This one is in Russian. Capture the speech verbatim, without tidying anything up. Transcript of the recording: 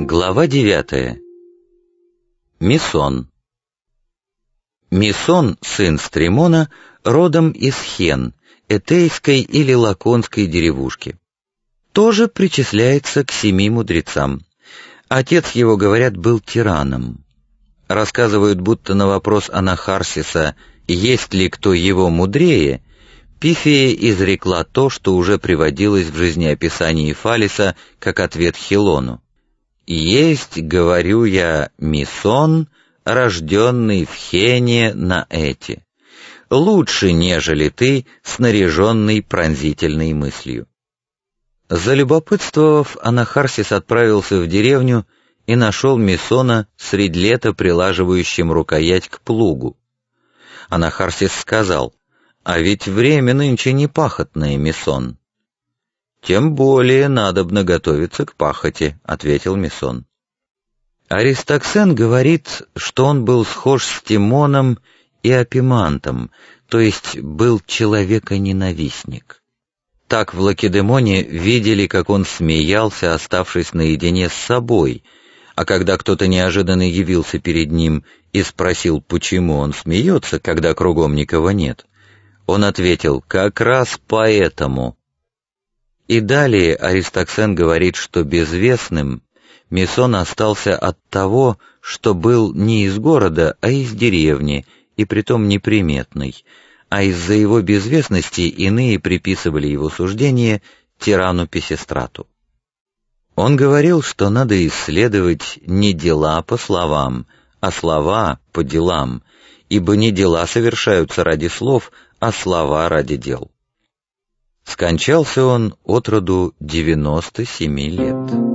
Глава девятая. Мисон. Мисон, сын Стремона, родом из Хен, этейской или лаконской деревушки. Тоже причисляется к семи мудрецам. Отец его, говорят, был тираном. Рассказывают, будто на вопрос Анахарсиса, есть ли кто его мудрее, Пифия изрекла то, что уже приводилось в жизнеописании Фалеса как ответ Хилону. «Есть, говорю я, Мисон, рожденный в Хене на Эте, лучше, нежели ты, снаряженный пронзительной мыслью». Залюбопытствовав, Анахарсис отправился в деревню и нашел Мисона средь лета прилаживающим рукоять к плугу. Анахарсис сказал: «А ведь время нынче не пахотное, Мисон». «Тем более надобно готовиться к пахоте», — ответил Мисон. Аристоксен говорит, что он был схож с Тимоном и Апимантом, то есть был человеконенавистник. Так в Лакедемоне видели, как он смеялся, оставшись наедине с собой, а когда кто-то неожиданно явился перед ним и спросил, почему он смеется, когда кругом никого нет, он ответил: «Как раз поэтому». И далее Аристоксен говорит, что безвестным Мисон остался от того, что был не из города, а из деревни, и притом неприметный, а из-за его безвестности иные приписывали его суждение тирану Писистрату. Он говорил, что надо исследовать не дела по словам, а слова по делам, ибо не дела совершаются ради слов, а слова ради дел. Скончался он от роду девяноста семи лет.